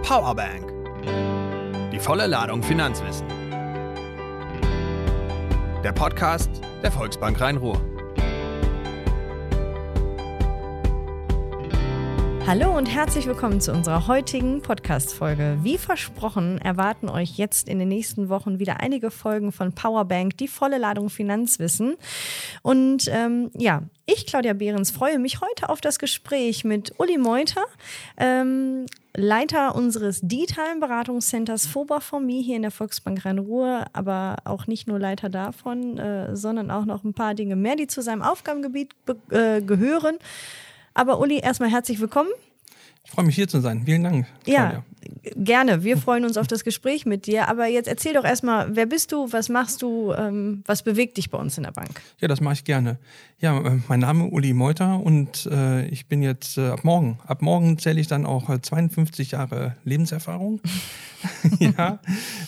Powerbank. Die volle Ladung Finanzwissen. Der Podcast der Volksbank Rhein-Ruhr. Hallo und herzlich willkommen zu unserer heutigen Podcast-Folge. Wie versprochen erwarten euch jetzt in den nächsten Wochen wieder einige Folgen von Powerbank, die volle Ladung Finanzwissen. Und ich, Claudia Behrens, freue mich heute auf das Gespräch mit Uli Meuter, Leiter unseres digitalen Beratungscenters FOBA4Me hier in der Volksbank Rhein-Ruhr, aber auch nicht nur Leiter davon, sondern auch noch ein paar Dinge mehr, die zu seinem Aufgabengebiet gehören. Aber Uli, erstmal herzlich willkommen. Ich freue mich, hier zu sein. Vielen Dank, Claudia. Ja, gerne. Wir freuen uns auf das Gespräch mit dir. Aber jetzt erzähl doch erstmal, wer bist du, was machst du, was bewegt dich bei uns in der Bank? Ja, das mache ich gerne. Ja, mein Name ist Uli Meuter und ich bin jetzt ab morgen zähle ich dann auch 52 Jahre Lebenserfahrung. Ja,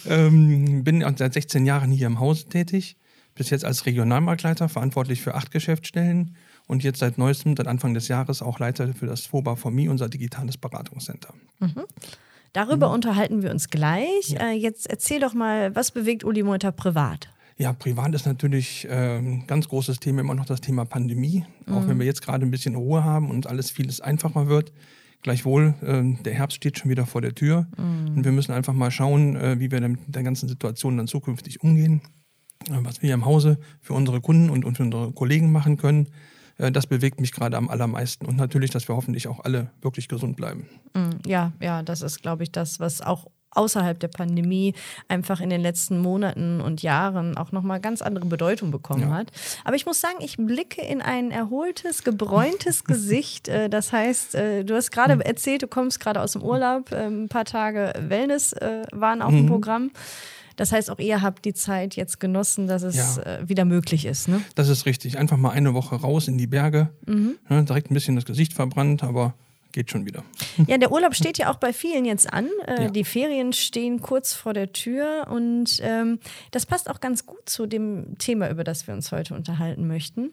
bin seit 16 Jahren hier im Haus tätig. Bis jetzt als Regionalmarktleiter, verantwortlich für 8 Geschäftsstellen. Und jetzt seit Anfang des Jahres auch Leiter für das FOBA4Me, unser digitales Beratungscenter. Mhm. Darüber unterhalten wir uns gleich. Ja. Jetzt erzähl doch mal, was bewegt Uli Meuter privat? Ja, privat ist natürlich ein ganz großes Thema immer noch das Thema Pandemie. Auch wenn wir jetzt gerade ein bisschen Ruhe haben und vieles einfacher wird. Gleichwohl, der Herbst steht schon wieder vor der Tür. Und wir müssen einfach mal schauen, wie wir mit der ganzen Situation dann zukünftig umgehen. Was wir im Hause für unsere Kunden und für unsere Kollegen machen können. Das bewegt mich gerade am allermeisten. Und natürlich, dass wir hoffentlich auch alle wirklich gesund bleiben. Ja, das ist, glaube ich, das, was auch außerhalb der Pandemie einfach in den letzten Monaten und Jahren auch nochmal ganz andere Bedeutung bekommen hat. Aber ich muss sagen, ich blicke in ein erholtes, gebräuntes Gesicht. Das heißt, du hast gerade erzählt, du kommst gerade aus dem Urlaub. Ein paar Tage Wellness waren auf dem Programm. Das heißt, auch ihr habt die Zeit jetzt genossen, dass es wieder möglich ist, ne? Das ist richtig. Einfach mal eine Woche raus in die Berge. Direkt ein bisschen das Gesicht verbrannt, aber geht schon wieder. Ja, der Urlaub steht ja auch bei vielen jetzt an. Die Ferien stehen kurz vor der Tür. Und das passt auch ganz gut zu dem Thema, über das wir uns heute unterhalten möchten.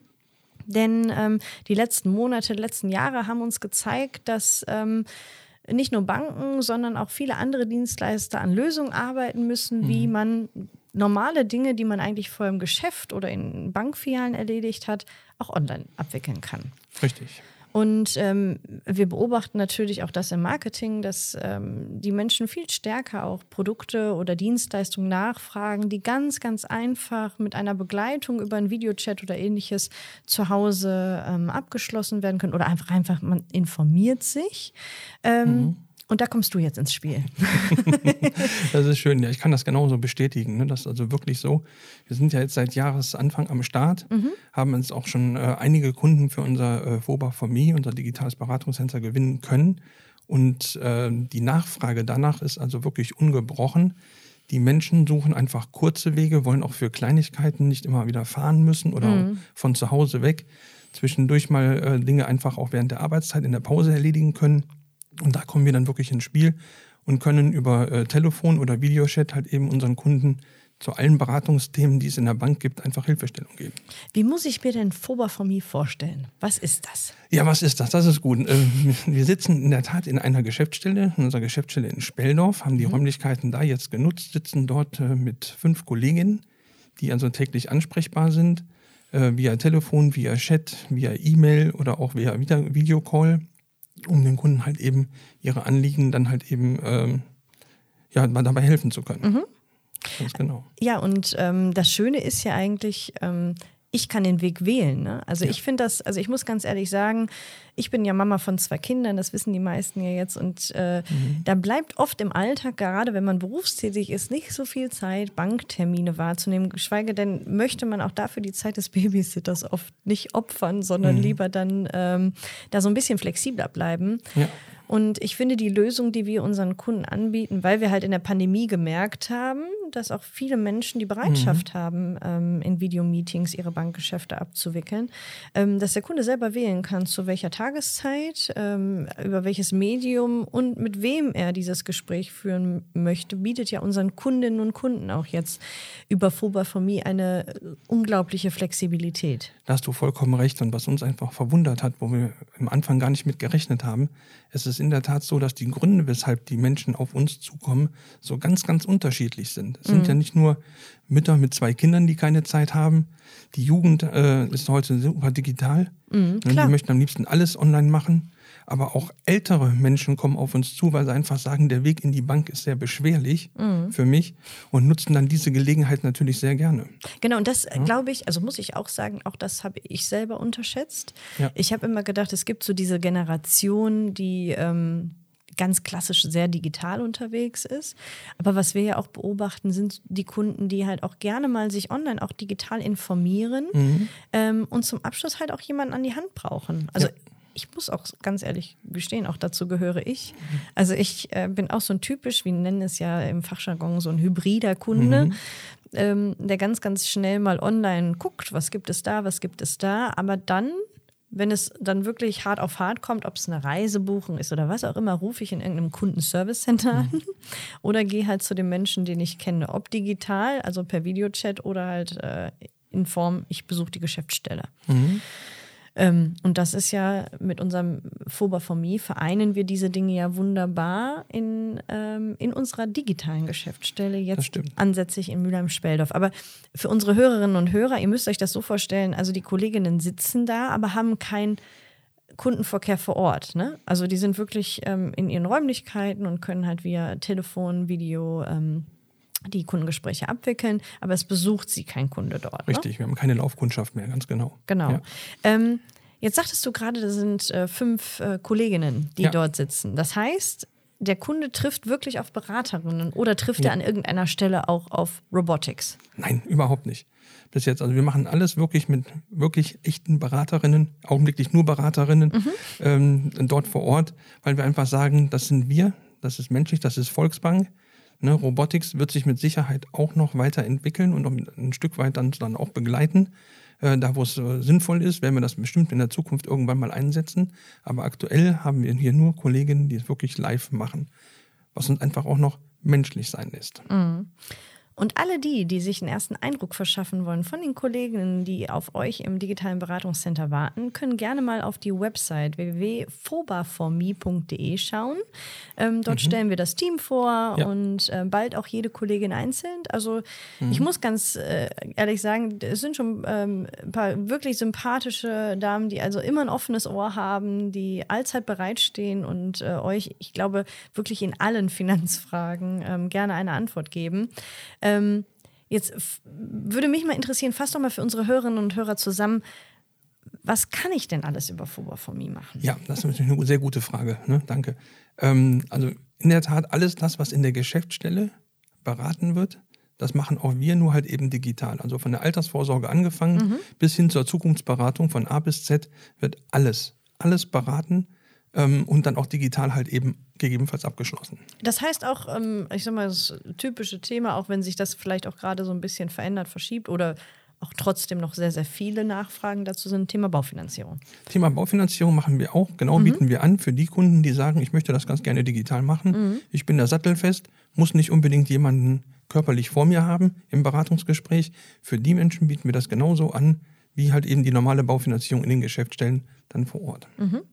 Denn die letzten Monate, letzten Jahre haben uns gezeigt, dass nicht nur Banken, sondern auch viele andere Dienstleister an Lösungen arbeiten müssen, wie man normale Dinge, die man eigentlich vorher im Geschäft oder in Bankfilialen erledigt hat, auch online abwickeln kann. Richtig. Und wir beobachten natürlich auch das im Marketing, dass die Menschen viel stärker auch Produkte oder Dienstleistungen nachfragen, die ganz, ganz einfach mit einer Begleitung über einen Videochat oder ähnliches zu Hause abgeschlossen werden können. Oder einfach man informiert sich. Und da kommst du jetzt ins Spiel. Das ist schön, ja, ich kann das genauso bestätigen. Ne? Das ist also wirklich so. Wir sind ja jetzt seit Jahresanfang am Start, haben uns auch schon einige Kunden für unser FOBA4Me, unser digitales Beratungscenter, gewinnen können. Und die Nachfrage danach ist also wirklich ungebrochen. Die Menschen suchen einfach kurze Wege, wollen auch für Kleinigkeiten nicht immer wieder fahren müssen oder auch von zu Hause weg. Zwischendurch mal Dinge einfach auch während der Arbeitszeit in der Pause erledigen können. Und da kommen wir dann wirklich ins Spiel und können über Telefon oder Videochat halt eben unseren Kunden zu allen Beratungsthemen, die es in der Bank gibt, einfach Hilfestellung geben. Wie muss ich mir denn FOBA4Me vorstellen? Was ist das? Ja, was ist das? Das ist gut. Wir sitzen in der Tat in einer Geschäftsstelle, in unserer Geschäftsstelle in Speldorf, haben die Räumlichkeiten da jetzt genutzt, sitzen dort mit 5 Kolleginnen, die also täglich ansprechbar sind, via Telefon, via Chat, via E-Mail oder auch via Videocall, um den Kunden halt eben ihre Anliegen dann halt eben mal dabei helfen zu können. Ganz genau. Ja, und das Schöne ist ja eigentlich, ich kann den Weg wählen. Ne? Also ich finde das, ich muss ganz ehrlich sagen, ich bin ja Mama von 2 Kindern, das wissen die meisten ja jetzt. Und da bleibt oft im Alltag, gerade wenn man berufstätig ist, nicht so viel Zeit, Banktermine wahrzunehmen. Geschweige denn möchte man auch dafür die Zeit des Babysitters oft nicht opfern, sondern lieber dann da so ein bisschen flexibler bleiben. Ja. Und ich finde die Lösung, die wir unseren Kunden anbieten, weil wir halt in der Pandemie gemerkt haben, dass auch viele Menschen die Bereitschaft haben, in Videomeetings ihre Bankgeschäfte abzuwickeln, dass der Kunde selber wählen kann, zu welcher Tageszeit, über welches Medium und mit wem er dieses Gespräch führen möchte, bietet ja unseren Kundinnen und Kunden auch jetzt über FOBA4Me eine unglaubliche Flexibilität. Da hast du vollkommen recht. Und was uns einfach verwundert hat, wo wir am Anfang gar nicht mit gerechnet haben, es ist in der Tat so, dass die Gründe, weshalb die Menschen auf uns zukommen, so ganz, ganz unterschiedlich sind. Es sind ja nicht nur Mütter mit 2 Kindern, die keine Zeit haben. Die Jugend ist heute super digital. Die möchten am liebsten alles online machen. Aber auch ältere Menschen kommen auf uns zu, weil sie einfach sagen, der Weg in die Bank ist sehr beschwerlich für mich und nutzen dann diese Gelegenheit natürlich sehr gerne. Genau, und das glaube ich, also muss ich auch sagen, auch das habe ich selber unterschätzt. Ja. Ich habe immer gedacht, es gibt so diese Generation, die ganz klassisch sehr digital unterwegs ist. Aber was wir ja auch beobachten, sind die Kunden, die halt auch gerne mal sich online auch digital informieren und zum Abschluss halt auch jemanden an die Hand brauchen. Also ich muss auch ganz ehrlich gestehen, auch dazu gehöre ich. Also ich bin auch so ein typisch, wir nennen es ja im Fachjargon so ein hybrider Kunde, der ganz, ganz schnell mal online guckt, was gibt es da, aber dann, wenn es dann wirklich hart auf hart kommt, ob es eine Reisebuchung ist oder was auch immer, rufe ich in irgendeinem Kundenservice-Center an oder gehe halt zu dem Menschen, den ich kenne, ob digital, also per Videochat oder halt in Form, ich besuche die Geschäftsstelle. Und das ist ja mit unserem FOBA4Me vereinen wir diese Dinge ja wunderbar in unserer digitalen Geschäftsstelle, jetzt ansässig in Mülheim-Speldorf. Aber für unsere Hörerinnen und Hörer, ihr müsst euch das so vorstellen, also die Kolleginnen sitzen da, aber haben keinen Kundenverkehr vor Ort. Ne? Also die sind wirklich in ihren Räumlichkeiten und können halt via Telefon, Video die Kundengespräche abwickeln, aber es besucht sie kein Kunde dort. Richtig, ne? Wir haben keine Laufkundschaft mehr, ganz genau. Genau. Ja. Jetzt sagtest du gerade, das sind 5 Kolleginnen, die dort sitzen. Das heißt, der Kunde trifft wirklich auf Beraterinnen oder trifft er an irgendeiner Stelle auch auf Robotics? Nein, überhaupt nicht. Bis jetzt, also wir machen alles wirklich mit wirklich echten Beraterinnen, augenblicklich nur Beraterinnen dort vor Ort, weil wir einfach sagen, das sind wir, das ist menschlich, das ist Volksbank. Ne, Robotics wird sich mit Sicherheit auch noch weiterentwickeln und ein Stück weit dann auch begleiten. Da, wo es sinnvoll ist, werden wir das bestimmt in der Zukunft irgendwann mal einsetzen. Aber aktuell haben wir hier nur Kolleginnen, die es wirklich live machen, was uns einfach auch noch menschlich sein lässt. Und alle die sich einen ersten Eindruck verschaffen wollen von den Kolleginnen, die auf euch im digitalen Beratungscenter warten, können gerne mal auf die Website www.foba4me.de schauen. Dort stellen wir das Team vor und bald auch jede Kollegin einzeln. Also ich muss ganz ehrlich sagen, es sind schon ein paar wirklich sympathische Damen, die also immer ein offenes Ohr haben, die allzeit bereitstehen und euch, ich glaube, wirklich in allen Finanzfragen gerne eine Antwort geben. Jetzt würde mich mal interessieren, fass doch mal für unsere Hörerinnen und Hörer zusammen, was kann ich denn alles über FOBA4Me machen? Ja, das ist natürlich eine sehr gute Frage, ne? Danke. Also in der Tat alles das, was in der Geschäftsstelle beraten wird, das machen auch wir, nur halt eben digital. Also von der Altersvorsorge angefangen bis hin zur Zukunftsberatung von A bis Z wird alles beraten. Und dann auch digital halt eben gegebenenfalls abgeschlossen. Das heißt auch, ich sag mal, das typische Thema, auch wenn sich das vielleicht auch gerade so ein bisschen verändert, verschiebt oder auch trotzdem noch sehr, sehr viele Nachfragen dazu sind, Thema Baufinanzierung. Thema Baufinanzierung machen wir auch, genau, bieten wir an für die Kunden, die sagen, ich möchte das ganz gerne digital machen. Ich bin da sattelfest, muss nicht unbedingt jemanden körperlich vor mir haben im Beratungsgespräch. Für die Menschen bieten wir das genauso an, wie halt eben die normale Baufinanzierung in den Geschäftsstellen dann vor Ort.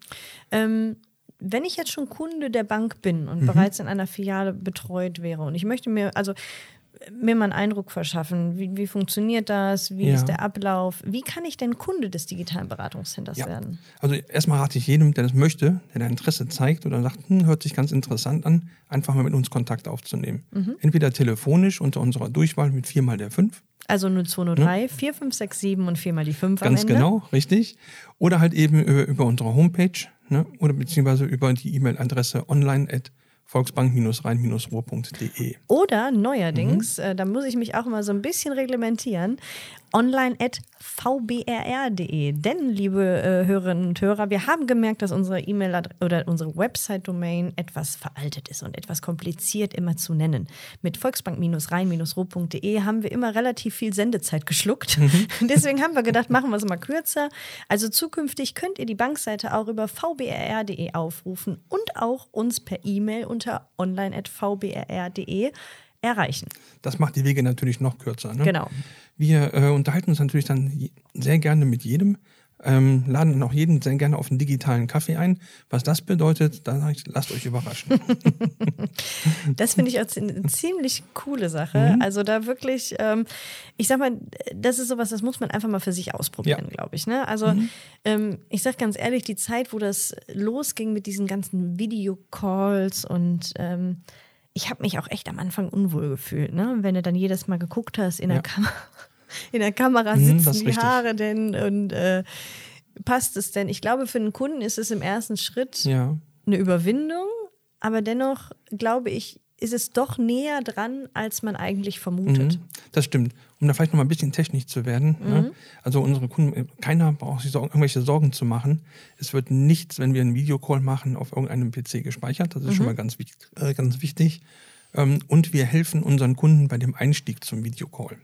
Wenn ich jetzt schon Kunde der Bank bin und bereits in einer Filiale betreut wäre und ich möchte mir mal einen Eindruck verschaffen, wie funktioniert das, wie ist der Ablauf, wie kann ich denn Kunde des digitalen Beratungscenters werden? Also erstmal rate ich jedem, der das möchte, der da Interesse zeigt oder sagt, hört sich ganz interessant an, einfach mal mit uns Kontakt aufzunehmen. Entweder telefonisch unter unserer Durchwahl mit 4 mal der 5. Also 0203 4567 und 4 mal die 5 am Ende. Ganz genau, richtig. Oder halt eben über unsere Homepage, ne? Oder beziehungsweise über die E-Mail-Adresse online@volksbank-rhein-ruhr.de. Oder neuerdings, da muss ich mich auch immer so ein bisschen reglementieren, online@vbrr.de. Denn, liebe Hörerinnen und Hörer, wir haben gemerkt, dass unsere E-Mail oder unsere Website-Domain etwas veraltet ist und etwas kompliziert immer zu nennen. Mit volksbank-rhein-ruhr.de haben wir immer relativ viel Sendezeit geschluckt. Deswegen haben wir gedacht, machen wir es mal kürzer. Also zukünftig könnt ihr die Bankseite auch über vbrr.de aufrufen und auch uns per E-Mail unter online@vbrr.de erreichen. Das macht die Wege natürlich noch kürzer. Ne? Genau. Wir unterhalten uns natürlich dann sehr gerne mit jedem, laden dann auch jeden sehr gerne auf einen digitalen Kaffee ein. Was das bedeutet, da sage ich, lasst euch überraschen. Das finde ich auch eine ziemlich coole Sache. Also da wirklich, ich sag mal, das ist sowas, das muss man einfach mal für sich ausprobieren, glaube ich. Ne? Also ich sag ganz ehrlich, die Zeit, wo das losging mit diesen ganzen Videocalls und ich habe mich auch echt am Anfang unwohl gefühlt, ne? Wenn du dann jedes Mal geguckt hast, in der Kamera sitzen die Haare denn und passt es denn? Ich glaube, für einen Kunden ist es im ersten Schritt eine Überwindung, aber dennoch glaube ich, ist es doch näher dran, als man eigentlich vermutet. Das stimmt. Um da vielleicht noch mal ein bisschen technisch zu werden. Ne? Also unsere Kunden, keiner braucht sich irgendwelche Sorgen zu machen. Es wird nichts, wenn wir einen Videocall machen, auf irgendeinem PC gespeichert. Das ist schon mal ganz wichtig. Und wir helfen unseren Kunden bei dem Einstieg zum Videocall.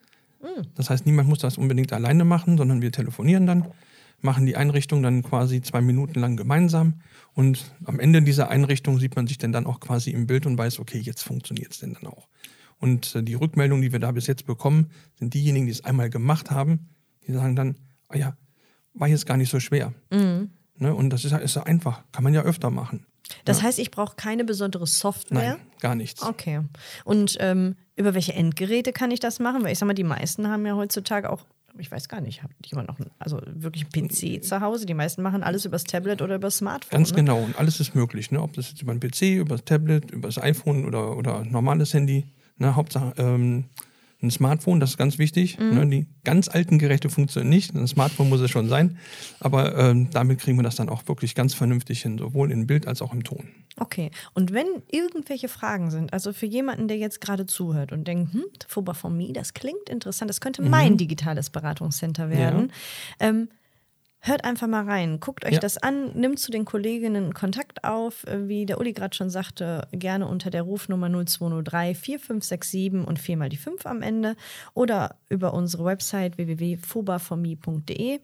Das heißt, niemand muss das unbedingt alleine machen, sondern wir telefonieren dann, machen die Einrichtung dann quasi 2 Minuten lang gemeinsam und am Ende dieser Einrichtung sieht man sich dann auch quasi im Bild und weiß, okay, jetzt funktioniert es denn dann auch. Und die Rückmeldungen, die wir da bis jetzt bekommen, sind diejenigen, die es einmal gemacht haben, die sagen dann, ah ja, war jetzt gar nicht so schwer. Ne? Und das ist ja einfach, kann man ja öfter machen. Das heißt, ich brauche keine besondere Software? Nein, gar nichts. Okay. Und über welche Endgeräte kann ich das machen? Weil ich sag mal, die meisten haben ja heutzutage auch, ich weiß gar nicht, habe jemand noch wirklich einen PC zu Hause? Die meisten machen alles übers Tablet oder übers Smartphone. Ganz genau, und alles ist möglich. Ne? Ob das jetzt über einen PC, über das Tablet, über das iPhone oder normales Handy. Ne? Hauptsache ein Smartphone, das ist ganz wichtig. Ne? Die ganz alten Geräte funktionieren nicht. Ein Smartphone muss es schon sein. Aber damit kriegen wir das dann auch wirklich ganz vernünftig hin, sowohl im Bild als auch im Ton. Okay. Und wenn irgendwelche Fragen sind, also für jemanden, der jetzt gerade zuhört und denkt, Foba for Me, das klingt interessant, das könnte mein digitales Beratungscenter werden. Ja. Hört einfach mal rein, guckt euch das an, nimmt zu den Kolleginnen Kontakt auf, wie der Uli gerade schon sagte, gerne unter der Rufnummer 0203 4567 und 4 mal die 5 am Ende oder über unsere Website www.fobaforme.de.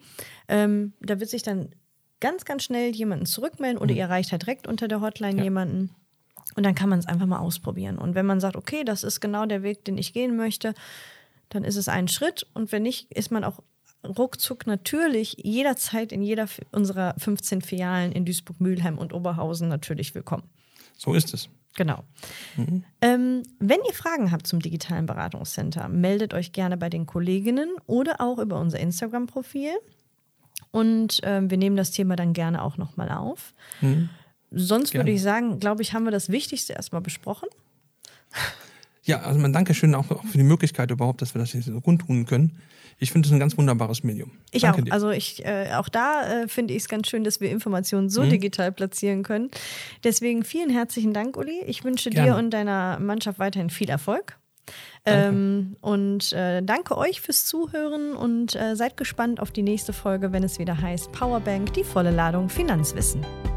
Da wird sich dann ganz, ganz schnell jemanden zurückmelden oder ihr erreicht halt direkt unter der Hotline jemanden. Und dann kann man es einfach mal ausprobieren. Und wenn man sagt, okay, das ist genau der Weg, den ich gehen möchte, dann ist es ein Schritt. Und wenn nicht, ist man auch ruckzuck natürlich jederzeit in jeder unserer 15 Filialen in Duisburg, Mülheim und Oberhausen natürlich willkommen. So ist es. Genau. Wenn ihr Fragen habt zum digitalen Beratungscenter, meldet euch gerne bei den Kolleginnen oder auch über unser Instagram-Profil. Und wir nehmen das Thema dann gerne auch nochmal auf. Sonst würde ich sagen, glaube ich, haben wir das Wichtigste erstmal besprochen. Ja, also mein Dankeschön auch für die Möglichkeit überhaupt, dass wir das hier so kundtun können. Ich finde es ein ganz wunderbares Medium. Ich Danke auch. Dir. Also auch da finde ich es ganz schön, dass wir Informationen so digital platzieren können. Deswegen vielen herzlichen Dank, Uli. Ich wünsche dir und deiner Mannschaft weiterhin viel Erfolg. Und danke euch fürs Zuhören und seid gespannt auf die nächste Folge, wenn es wieder heißt Powerbank, die volle Ladung Finanzwissen.